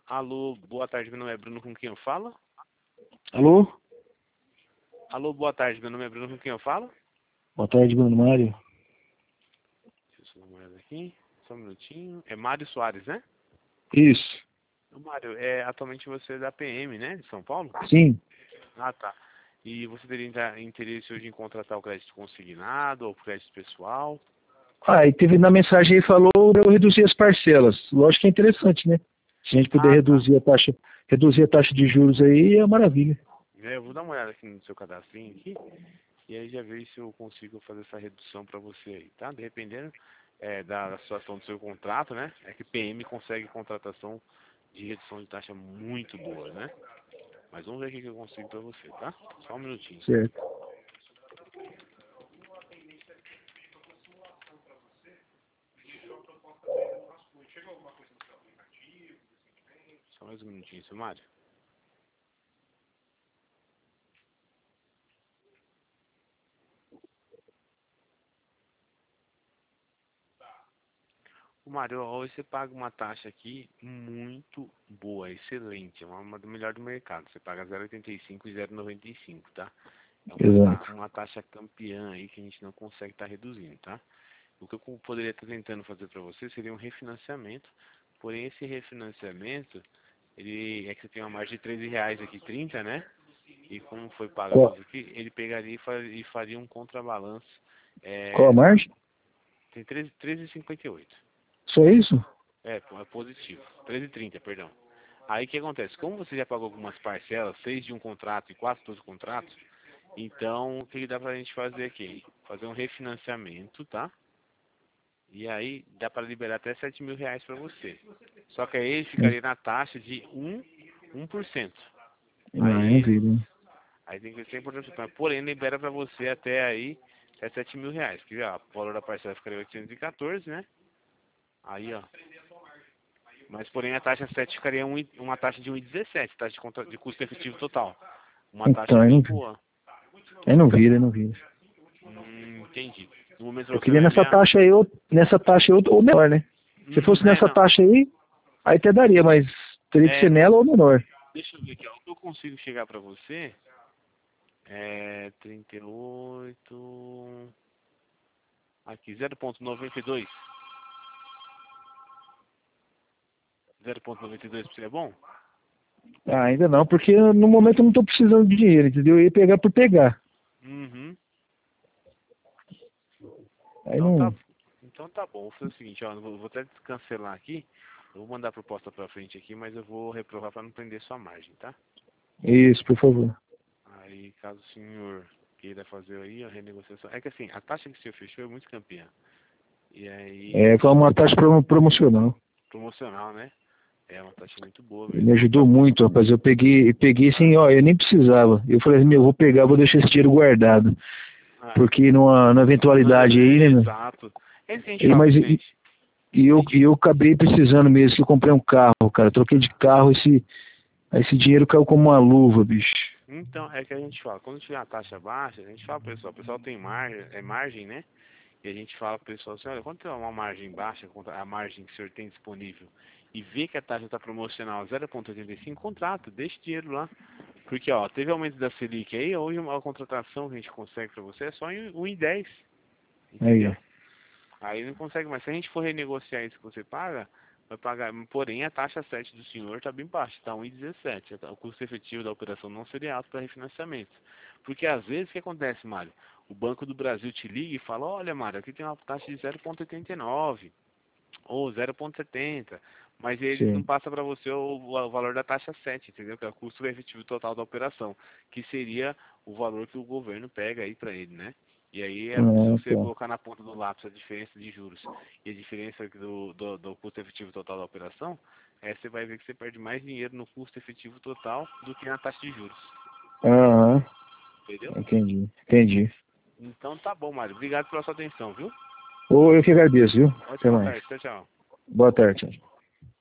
Alô, boa tarde, meu nome é Bruno, com quem eu falo? Alô? Alô, boa tarde, meu nome é Bruno, com quem eu falo? Boa tarde, Bruno Mário. Deixa eu dar uma olhada aqui, só um minutinho. É Mário Soares, né? Isso. Ô, Mário, atualmente você é da PM, né, de São Paulo? Sim. Ah, tá. E você teria interesse hoje em contratar o crédito consignado ou crédito pessoal? Ah, e teve na mensagem aí falou de eu reduzir as parcelas. Lógico que é interessante, né? Se a gente puder Ah, tá. reduzir a taxa de juros aí, é maravilha. Eu vou dar uma olhada aqui no seu cadastrinho aqui e aí já ver se eu consigo fazer essa redução para você aí, tá? Dependendo da situação do seu contrato, né? É que PM consegue contratação de redução de taxa muito boa, né? Mas vamos ver o que que eu consigo para você, tá? Só um minutinho. Certo. Só mais um minutinho, seu Mário. O Mário, hoje você paga uma taxa aqui muito boa, excelente, é uma do melhor do mercado. Você paga 0,85 e 0,95, tá? É Exato. uma taxa campeã aí que a gente não consegue estar reduzindo, tá? O que eu poderia estar tentando fazer para você seria um refinanciamento, porém esse refinanciamento, ele é que você tem uma margem de R$ 13 aqui, 30, né? E como foi pago Qual, tudo aqui, ele pegaria e faria um contrabalanço. qual a margem? Tem 13,58. Só isso? É positivo. 13,30, perdão. Aí o que acontece? Como você já pagou algumas parcelas, 6 de um contrato e 4 dos contratos, então o que dá pra gente fazer aqui? Fazer um refinanciamento, tá? E aí dá para liberar até R$ 7.000 para você. Só que aí ele ficaria na taxa de 1%. Ah, eu não vi, né? Aí tem que ser 100%. Porém, libera para você até aí R$ 7.000. Que ó, o valor da parcela ficaria 814, né? Aí, ó. Mas porém a taxa 7 ficaria uma taxa de 1,17, taxa de custo efetivo total. Uma taxa Então, bem boa. eu não vi. Entendi. No momento Eu você queria vai nessa enviar? taxa aí, ou menor, né? Se fosse nessa Não. taxa aí até daria, mas teria que ser Não. nela ou menor. Deixa eu ver aqui, ó. O que eu consigo chegar para você é 38. Aqui, 0,92. 0,92 para você é bom? Ah, ainda não, porque no momento eu não tô precisando de dinheiro, entendeu? Eu ia pegar por pegar. Uhum. Aí Então tá, não. então tá bom. Vou fazer o seguinte, ó, eu vou até cancelar aqui. Eu vou mandar a proposta para frente aqui, mas eu vou reprovar para não prender sua margem, tá? Isso, por favor. Aí, caso o senhor queira fazer aí a renegociação. É que assim, a taxa que o senhor fechou é muito campeã. E É, aí, foi uma taxa promocional. promocional, né? É uma taxa muito boa Me mesmo. ajudou muito, rapaz. Eu peguei assim, ó, eu nem precisava. Eu falei assim, meu, eu vou pegar, vou deixar esse dinheiro guardado. Ah, Porque numa eventualidade aí, né, meu? exato. É isso que a gente fala pro Mas cliente. A gente, e eu acabei precisando mesmo, que eu comprei um carro, cara. Troquei de carro, esse dinheiro caiu como uma luva, bicho. então, é que a gente fala, quando tiver uma taxa baixa, a gente fala pro pessoal, o pessoal tem margem, né? E a gente fala pro pessoal assim, olha, quando tiver uma margem baixa, contra a margem que o senhor tem disponível, e vê que a taxa está promocional 0,85, contrata, deixa o dinheiro lá. Porque, ó, teve aumento da Selic aí, hoje uma contratação que a gente consegue para você é só em 1,10, Aí, ó. entendeu? Aí não consegue mais. Se a gente for renegociar isso que você paga, vai pagar. Porém, a taxa 7 do senhor está bem baixa, está 1,17. O custo efetivo da operação não seria alto para refinanciamento. Porque às vezes o que acontece, Mário? O Banco do Brasil te liga e fala, olha, Mário, aqui tem uma taxa de 0,89 ou 0,70. Mas eles não Sim. passam para você o valor da taxa 7, entendeu? Que é o custo efetivo total da operação, que seria o valor que o governo pega aí para ele, né? E aí, se Ah, você tá. colocar na ponta do lápis a diferença de juros e a diferença do custo efetivo total da operação, você vai ver que você perde mais dinheiro no custo efetivo total do que na taxa de juros. Aham. Entendeu? Entendi. Então tá bom, Mário. Obrigado pela sua atenção, viu? Ô, eu que agradeço, viu? Até Ótima mais. tarde. Tchau, tchau. Boa tarde.